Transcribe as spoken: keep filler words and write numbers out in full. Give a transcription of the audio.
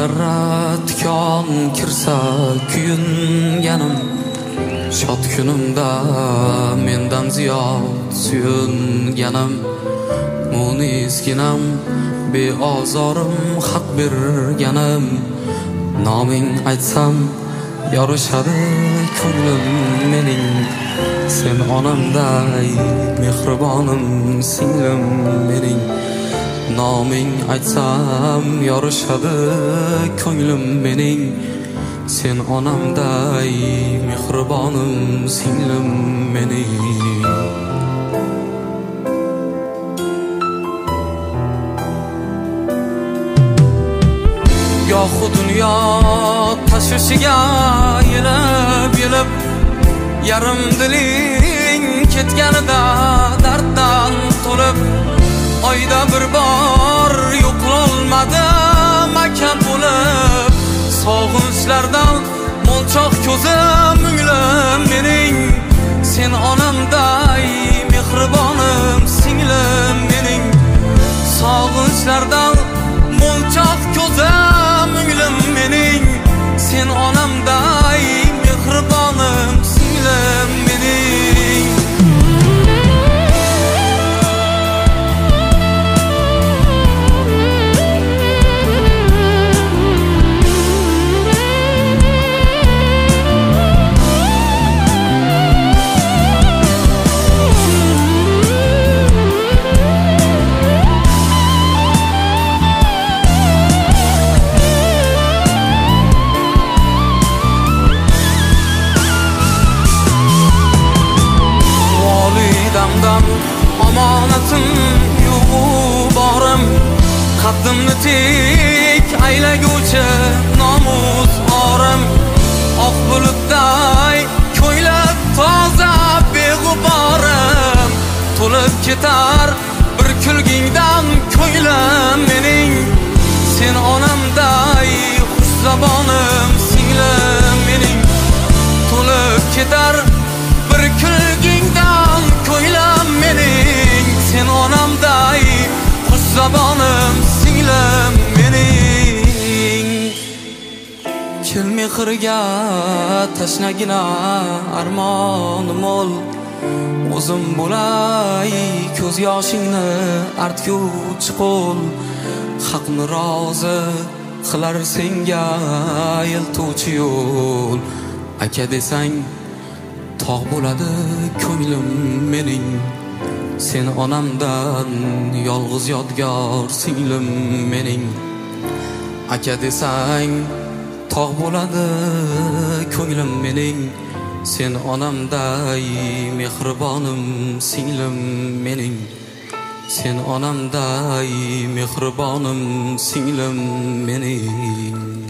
zarra tikon kirsa kuyunganim, shod kunimda mendan ziyod suyunganim, munisginam beozorim haq berganim, noming aytsam yorishadi ko'nglim mening, sen onamday mehribonim singlim mening, noming aytsam yorishadi ko'nglim mening, sen onamday mehribonim singlim mening. Yoxu dunyo tashvishiga yelib-yelib, yarim diling ketganida darddan to'lib, oyda bir bor yo'qolmadim aka bo'lib, sog'inchlardan monchoq ko'zim o'nglim mening, sen onamday mehribonim singlim mening, sog'inchlardan monchoq ko'zim o'nglim mening, sen onamday mehribonim singlim mening. Omonatim yuborim, qaddimni tik aylaguvchi nomus orim, oq bulutday ko'ylak toza beg'uborim, to'lib ketar bir kulgingdan ko'nglim mening, sen onamday xushzabonim singlim mening, to'lib ketar bir kulgingdan ko'nglim mening, sen onamday xushzabonim singlim mening. Kil mehrga tashnagina armonim ol, o'zim bo'lay ko'z yoshingni artguvchi qo'l, haqni rozi qilar senga eltuvchi yo'l, aka desang tog' bo'ladi ko'nglim mening, sen onamdan yolg'iz yodgor singlim mening, aka desang tog' bo'ladi ko'nglim mening, sen onamday mehribonim singlim mening, sen onamday mehribonim singlim mening.